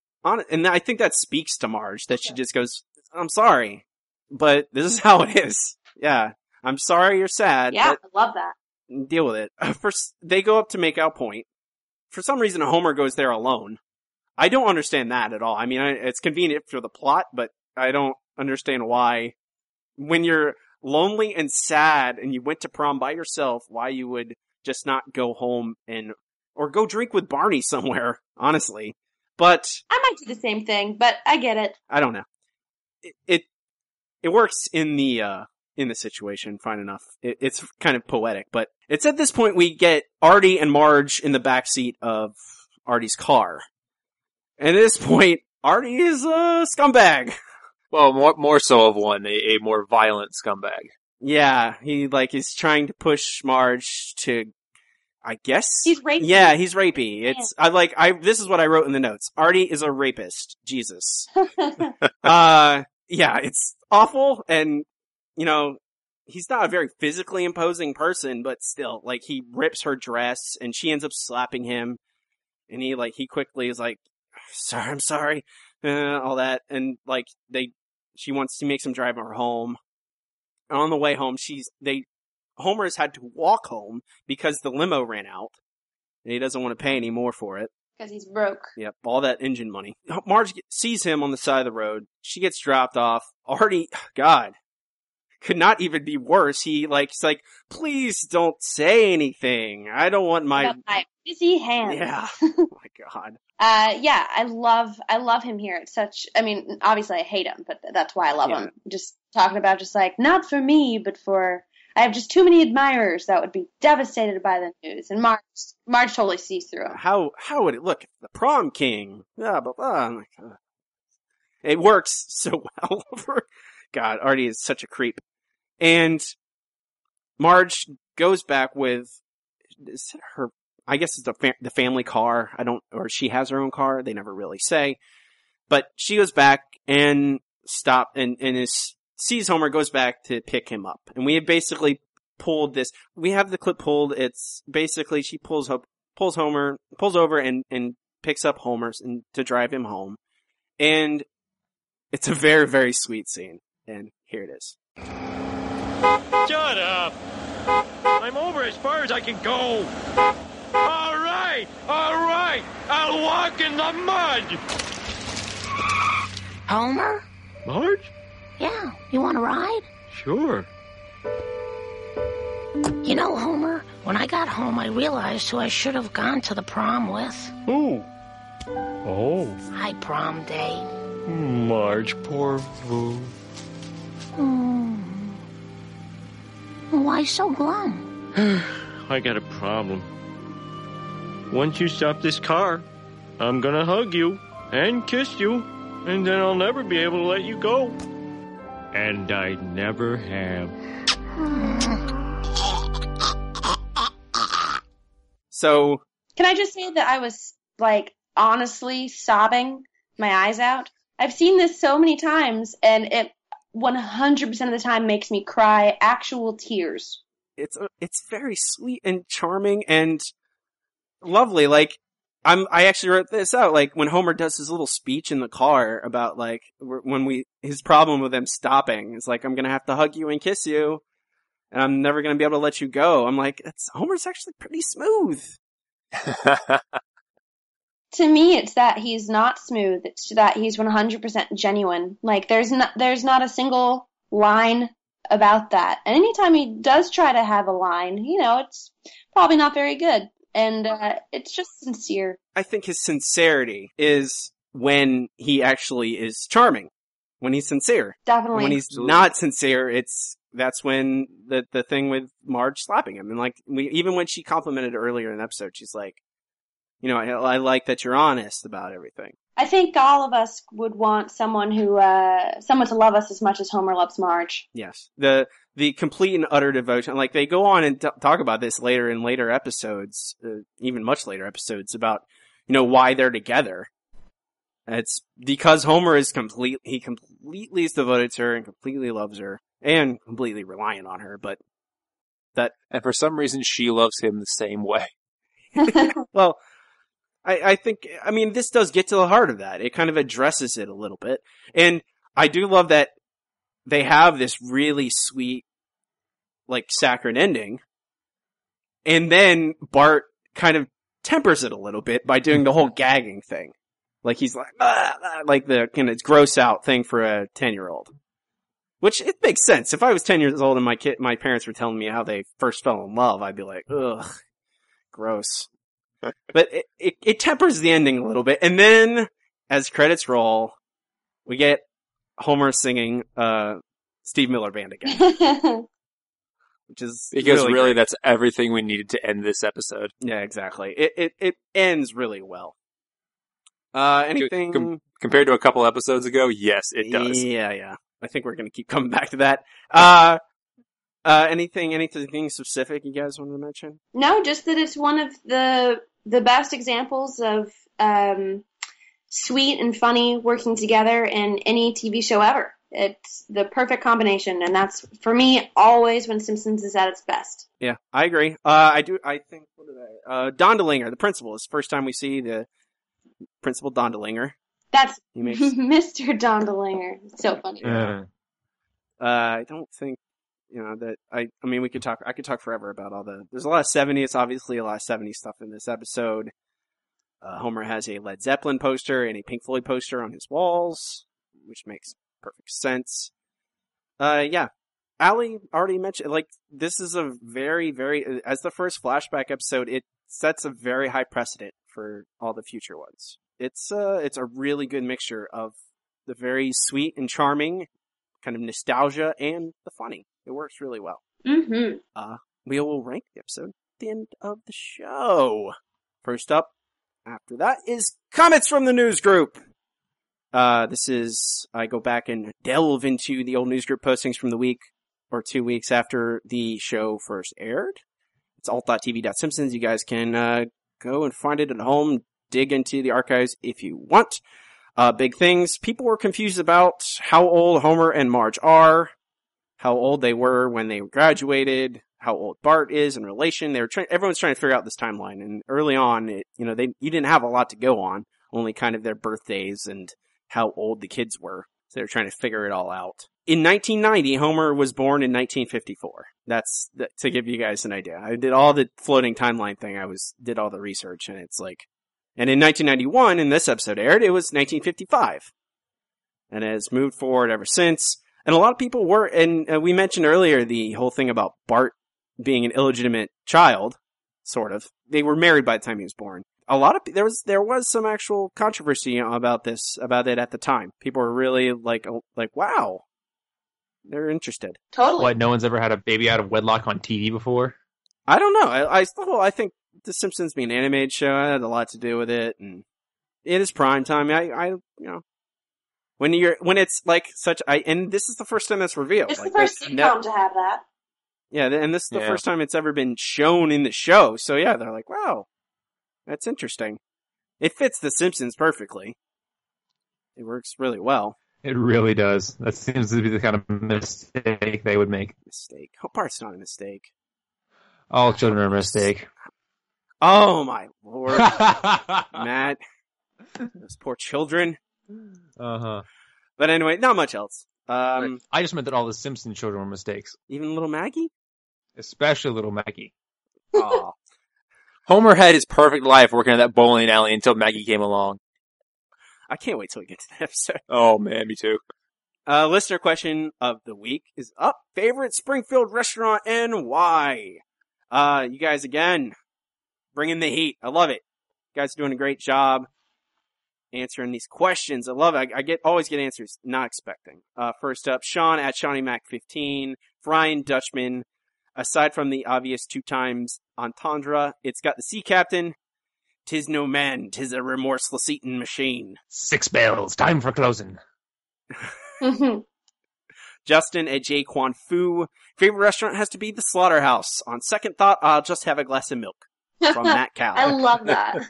I think that speaks to Marge, that she just goes, I'm sorry, but this is how it is. Yeah, I'm sorry you're sad. Yeah, I love that. But deal with it. First, they go up to Makeout Point. For some reason, Homer goes there alone. I don't understand that at all. I mean, it's convenient for the plot, but I don't understand why. When you're lonely and sad and you went to prom by yourself, why you would just not go home or go drink with Barney somewhere, honestly. But I might do the same thing, but I get it. I don't know. It works in the situation fine enough. It's kind of poetic, but it's at this point we get Artie and Marge in the backseat of Artie's car. And at this point, Artie is a scumbag. Well, more so of one, a more violent scumbag. Yeah, he is trying to push Marge to, I guess. He's rapey. Yeah, he's rapey. This is what I wrote in the notes. Artie is a rapist. Jesus. Yeah, it's awful, and, he's not a very physically imposing person, but still, he rips her dress, and she ends up slapping him, and he quickly is like, I'm sorry, all that, and, she makes him drive her home. And on the way home, Homer has had to walk home because the limo ran out. And he doesn't want to pay any more for it. Because he's broke. Yep, all that engine money. Marge sees him on the side of the road. She gets dropped off. Artie, God, could not even be worse. He's like, please don't say anything. I don't want my busy hands. Yeah. Oh my God. Yeah, I love him here. It's obviously I hate him, but that's why I love him. Just talking about not for me, but I have just too many admirers that would be devastated by the news. And Marge totally sees through him. How would it look? The prom king. Blah, blah, blah. Oh my God. It works so well. God, Artie is such a creep. And Marge goes back with her, I guess it's the family car. Or she has her own car. They never really say. But she goes back and sees Homer, goes back to pick him up. And we have basically pulled this. We have the clip pulled. It's basically she pulls over and picks up Homer to drive him home. And it's a very, very sweet scene. And here it is. Shut up! I'm over as far as I can go. All right, I'll walk in the mud. Homer? Marge? Yeah, you want to ride? Sure. You know, Homer, when I got home, I realized who I should have gone to the prom with. Who? Oh. Hi, prom date. Marge, poor Boo. Why so glum? I got a problem. Once you stop this car, I'm gonna hug you and kiss you, and then I'll never be able to let you go. And I never have. So, can I just say that I was, honestly sobbing my eyes out? I've seen this so many times, and it 100% of the time makes me cry actual tears. It's very sweet and charming and lovely. I actually wrote this out, when Homer does his little speech in the car about, his problem with them stopping. It's I'm gonna have to hug you and kiss you, and I'm never gonna be able to let you go. I'm like, Homer's actually pretty smooth. To me, it's that he's not smooth. It's that he's 100% genuine. There's not a single line about that. And anytime he does try to have a line, it's probably not very good. And it's just sincere. I think his sincerity is when he actually is charming. When he's sincere. Definitely. And when he's not sincere, that's when the thing with Marge slapping him. And even when she complimented earlier in the episode, she's like, I like that you're honest about everything. I think all of us would want someone to love us as much as Homer loves Marge. Yes. The complete and utter devotion. Like, they go on and talk about this later in later episodes, even much later episodes, about, why they're together. It's because Homer is he completely is devoted to her and completely loves her and completely reliant on her, but and for some reason she loves him the same way. Well, I think, this does get to the heart of that. It kind of addresses it a little bit. And I do love that they have this really sweet, saccharine ending. And then Bart kind of tempers it a little bit by doing the whole gagging thing. Like, he's like, like the kind of gross out thing for a 10-year-old. Which, it makes sense. If I was 10 years old and my parents were telling me how they first fell in love, I'd be like, ugh, gross. But it tempers the ending a little bit. And then, as credits roll, we get Homer singing, Steve Miller Band again. Which is because really great. That's everything we needed to end this episode. Yeah, exactly. It ends really well. Anything compared to a couple episodes ago? Yes, it does. Yeah. I think we're going to keep coming back to that. Anything specific you guys want to mention? No, just that it's one of the best examples of sweet and funny working together in any TV show ever. It's the perfect combination, and that's, for me, always when Simpsons is at its best. Yeah, I agree. I think, Dondelinger, the principal, is the first time we see the Principal Dondelinger. That's he makes... Mr. Dondelinger. It's so funny. I don't think, that I could talk forever about there's a lot of 70s, obviously a lot of 70s stuff in this episode. Homer has a Led Zeppelin poster and a Pink Floyd poster on his walls, which makes perfect sense. Yeah. Allie already mentioned, this is a very, very, as the first flashback episode, it sets a very high precedent for all the future ones. It's a really good mixture of the very sweet and charming kind of nostalgia and the funny. It works really well. Mm-hmm. We will rank the episode at the end of the show. First up, after that, is comments from the news group. I go back and delve into the old news group postings from the week or 2 weeks after the show first aired. It's alt.tv.simpsons. You guys can go and find it at home, dig into the archives if you want. Big things. People were confused about how old Homer and Marge are, how old they were when they graduated, how old Bart is in relation. Everyone's trying to figure out this timeline. And early on, you didn't have a lot to go on, only kind of their birthdays and how old the kids were. So they're trying to figure it all out. In 1990, Homer was born in 1954. That's to give you guys an idea. I did all the floating timeline thing. Did all the research, and it's like, and in 1991, in this episode aired, it was 1955. And it has moved forward ever since. And a lot of people were, and we mentioned earlier the whole thing about Bart being an illegitimate child, sort of. They were married by the time he was born. There was some actual controversy about it at the time. People were really like, wow. They're interested. Totally. What, no one's ever had a baby out of wedlock on TV before? I don't know. I think The Simpsons being an animated show had a lot to do with it, and it is prime time. When it's like and this is the first time that's revealed. It's the first sitcom to have that. Yeah, and this is the first time it's ever been shown in the show. So yeah, they're like, wow, that's interesting. It fits The Simpsons perfectly. It works really well. It really does. That seems to be the kind of mistake they would make. Mistake. Bart's not a mistake. All children are a mistake. Oh my lord. Matt. Those poor children. Uh-huh. But anyway, not much else. I just meant that all the Simpson children were mistakes. Even little Maggie? Especially little Maggie. Aw. Homer had his perfect life working at that bowling alley until Maggie came along. I can't wait till we get to that episode. Oh man, me too. Listener question of the week is up. Favorite Springfield restaurant and why? You guys again, bringing the heat. I love it. You guys are doing a great job answering these questions. I love it. I always get answers not expecting. First up, Sean at Shawnee_Mac15, Brian Dutchman. Aside from the obvious 2 times entendre, it's got the sea captain. 'Tis no man, 'tis a remorseless eating machine. 6 bells, time for closing. Justin at J. Quan Fu. Favorite restaurant has to be the Slaughterhouse. On second thought, I'll just have a glass of milk. From Matt Cal. I love that.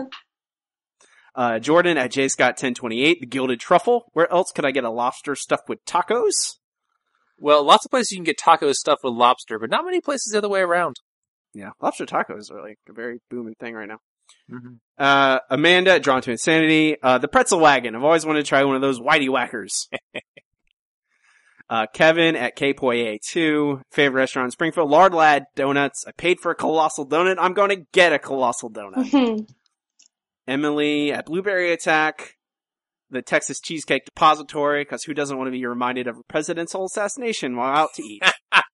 Jordan at J. Scott 1028. The Gilded Truffle. Where else could I get a lobster stuffed with tacos? Well, lots of places you can get tacos stuffed with lobster, but not many places the other way around. Yeah, lobster tacos are like a very booming thing right now. Mm-hmm. Amanda, Drawn to Insanity. The Pretzel Wagon. I've always wanted to try one of those whitey whackers. Kevin at KPoye2. Favorite restaurant in Springfield. Lard Lad Donuts. I paid for a colossal donut. I'm going to get a colossal donut. Emily at Blueberry Attack. The Texas Cheesecake Depository, because who doesn't want to be reminded of a presidential assassination while out to eat?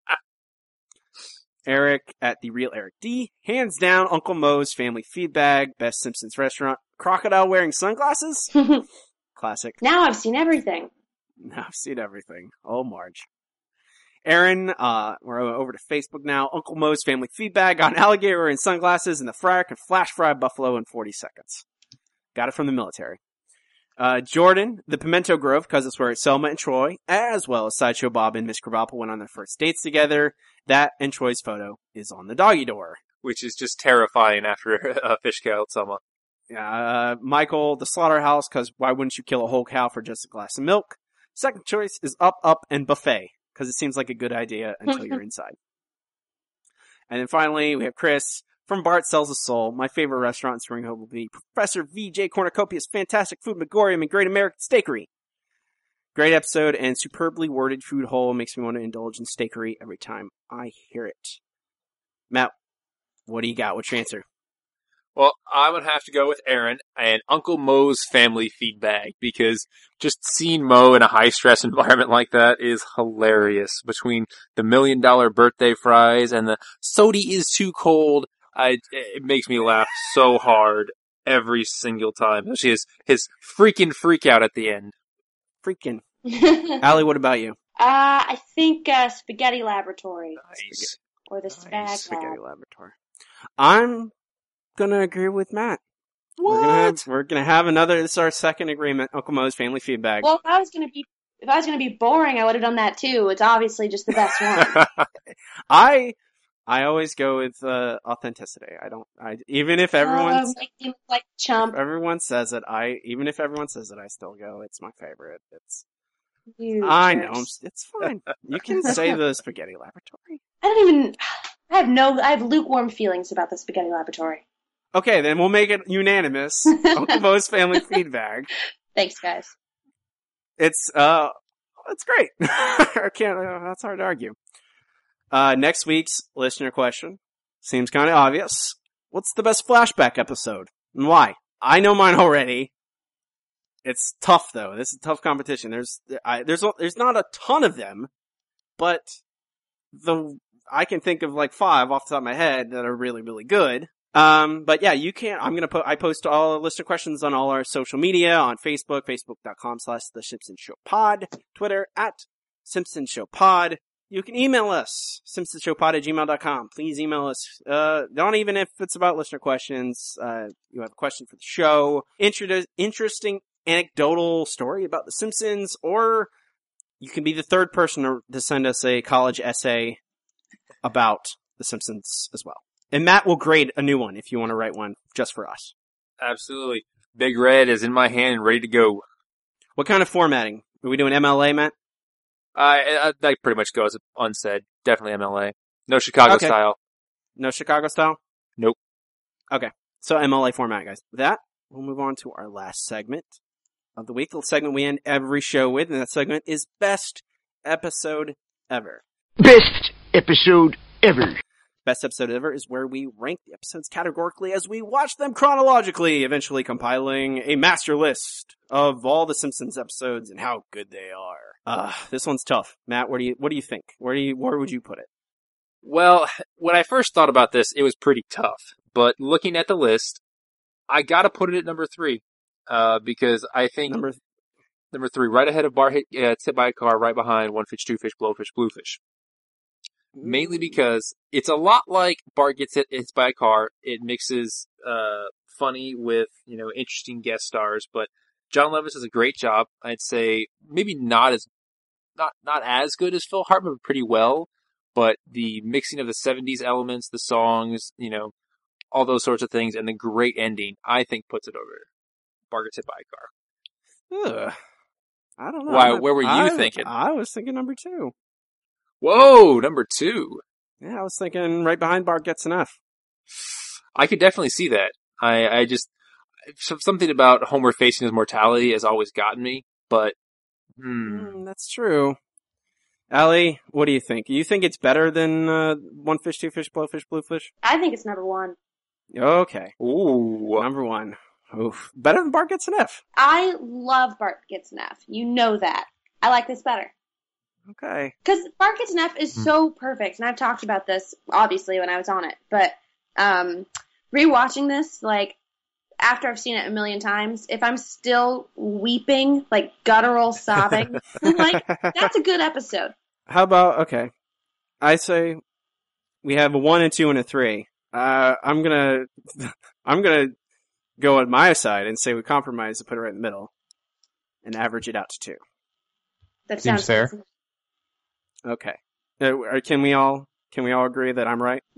Eric at The Real Eric D. Hands down, Uncle Moe's Family Feedbag, best Simpsons restaurant. Crocodile wearing sunglasses? Classic. Now I've seen everything. Now I've seen everything. Oh, Marge. Aaron, we're over to Facebook now. Uncle Moe's Family Feedbag on alligator wearing sunglasses, and the fryer can flash fry buffalo in 40 seconds. Got it from the military. Jordan, the Pimento Grove, because it's where Selma and Troy, as well as Sideshow Bob and Miss Krabappel went on their first dates together. That and Troy's photo is on the doggy door. Which is just terrifying after a fish killed Selma. Michael, the Slaughterhouse, because why wouldn't you kill a whole cow for just a glass of milk? Second choice is Up, Up, and Buffet, because it seems like a good idea until you're inside. And then finally, we have Chris. From Bart Sells a Soul, my favorite restaurant in Spring Hill will be Professor V.J. Cornucopia's Fantastic Food Megorium and Great American Steakery. Great episode and superbly worded food hole makes me want to indulge in steakery every time I hear it. Matt, what do you got? What's your answer? Well, I would have to go with Aaron and Uncle Moe's Family Feedbag, because just seeing Moe in a high-stress environment like that is hilarious. Between the $1 million birthday fries and the sody is too cold, it makes me laugh so hard every single time. Especially his freaking freak out at the end. Freaking. Allie, what about you? I think Spaghetti Laboratory. Nice. Or the Spag Spaghetti Lab. Laboratory. I'm gonna agree with Matt. What? We're gonna have another. This is our second agreement. Uncle Moe's Family Feedbag. Well, if I was gonna be boring, I would have done that too. It's obviously just the best one. I always go with authenticity. Even if everyone's make you look like a chump. everyone says it, I still go. It's my favorite. You I jerks. know. It's fine. You can say the Spaghetti Laboratory. I have lukewarm feelings about the Spaghetti Laboratory. Okay, then we'll make it unanimous. Uncle Moe's Family Feedbag. Thanks, guys. It's great. I can't. That's hard to argue. Next week's listener question seems kind of obvious. What's the best flashback episode and why? I know mine already. It's tough though. This is a tough competition. There's not a ton of them, but I can think of like 5 off the top of my head that are really, really good. But yeah, you can. I post all the listener questions on all our social media on Facebook, facebook.com/The Simpsons Show Pod, Twitter @SimpsonsShowPod. You can email us, simpsonshowpod@gmail.com. Please email us. Don't even if it's about listener questions. You have a question for the show, interesting anecdotal story about The Simpsons, or you can be the third person to send us a college essay about The Simpsons as well. And Matt will grade a new one if you want to write one just for us. Absolutely. Big Red is in my hand and ready to go. What kind of formatting? Are we doing MLA, Matt? That pretty much goes unsaid. Definitely MLA. No Chicago style. No Chicago style? Nope. Okay. So MLA format, guys. With that, we'll move on to our last segment of the week. The segment we end every show with, and that segment is Best Episode Ever. Best episode ever. Best Episode Ever is where we rank the episodes categorically as we watch them chronologically, eventually compiling a master list of all the Simpsons episodes and how good they are. This one's tough. Matt, what do you think? Where would you put it? Well, when I first thought about this, it was pretty tough. But looking at the list, I gotta put it at number 3. Because I think number 3, right ahead of Bart gets hit by a car, right behind One Fish, Two Fish, Blowfish, Bluefish. Mainly because it's a lot like Bart gets hit by a car. It mixes funny with, interesting guest stars, but John Lovitz does a great job. I'd say maybe not as good as Phil Hartman, but pretty well. But the mixing of the 70s elements, the songs, all those sorts of things, and the great ending, I think puts it over Bart Gets Hit by a Car. Ugh. I don't know. Why? Where were you thinking? I was thinking number 2. Whoa, number 2. Yeah, I was thinking right behind Bart Gets Enough. I could definitely see that. I just something about Homer facing his mortality has always gotten me, but that's true. Allie, what do you think? You think it's better than One Fish, Two Fish, Blowfish, Bluefish? I think it's number 1. Okay. Ooh, number 1. Oof. Better than Bart Gets an F. I love Bart Gets an F. You know that. I like this better. Okay. Because Bart Gets an F is so perfect, and I've talked about this, obviously, when I was on it, but rewatching this, like, after I've seen it a million times, if I'm still weeping, like guttural sobbing, like, that's a good episode. How about, okay, I say we have a 1, a 2, and a 3. I'm gonna go on my side and say we compromise and put it right in the middle and average it out to 2. That Seems fair. Awesome. Okay. Can we all agree that I'm right?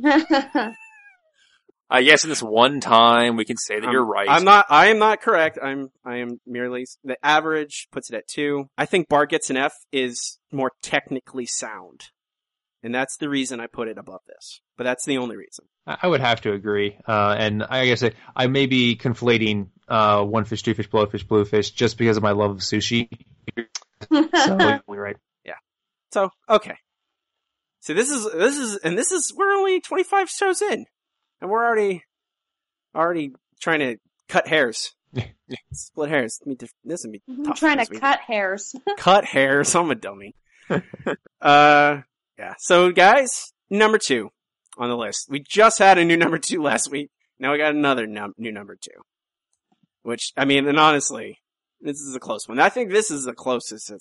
I guess in this one time we can say that you're right. I am not correct. I am merely, the average puts it at 2. I think Bart Gets an F is more technically sound. And that's the reason I put it above this. But that's the only reason. I would have to agree. And I guess I may be conflating One Fish, Two Fish, Blowfish, Bluefish just because of my love of sushi. So you're right. Yeah. So, okay. So this is, we're only 25 shows in. And we're already trying to cut hairs. Split hairs. This would be tough. I'm trying to cut hairs. Cut hairs. I'm a dummy. Yeah. So guys, number 2 on the list. We just had a new number 2 last week. Now we got another new number 2. Which, I mean, and honestly, this is a close one. I think this is the closest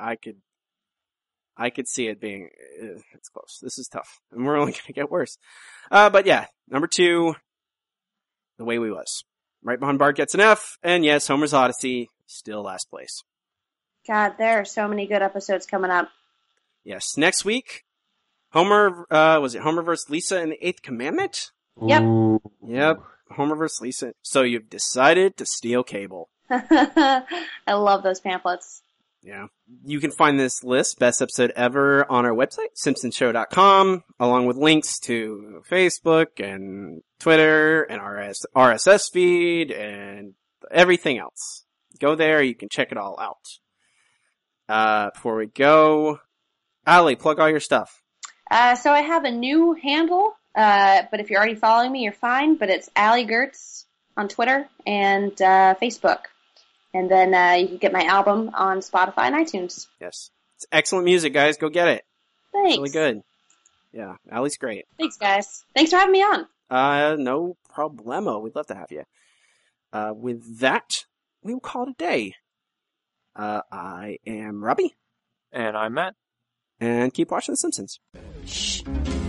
I could see it being, it's close. This is tough. And we're only going to get worse. But yeah, number 2, The Way We Was. Right behind Bart Gets an F. And yes, Homer's Odyssey, still last place. God, there are so many good episodes coming up. Yes, next week, Homer, was it Homer vs. Lisa and the 8th Commandment? Yep. Ooh. Yep, Homer vs. Lisa. So you've decided to steal cable. I love those pamphlets. Yeah. You can find this list, best episode ever, on our website, simpsonshow.com, along with links to Facebook and Twitter and RSS feed and everything else. Go there, you can check it all out. Before we go, Allie, plug all your stuff. So I have a new handle, but if you're already following me, you're fine, but it's Allie Gertz on Twitter and Facebook. And then you can get my album on Spotify and iTunes. Yes. It's excellent music, guys. Go get it. Thanks. It's really good. Yeah, Allie's great. Thanks, guys. Thanks for having me on. No problemo. We'd love to have you. With that, we will call it a day. I am Robbie. And I'm Matt. And keep watching The Simpsons. Shh.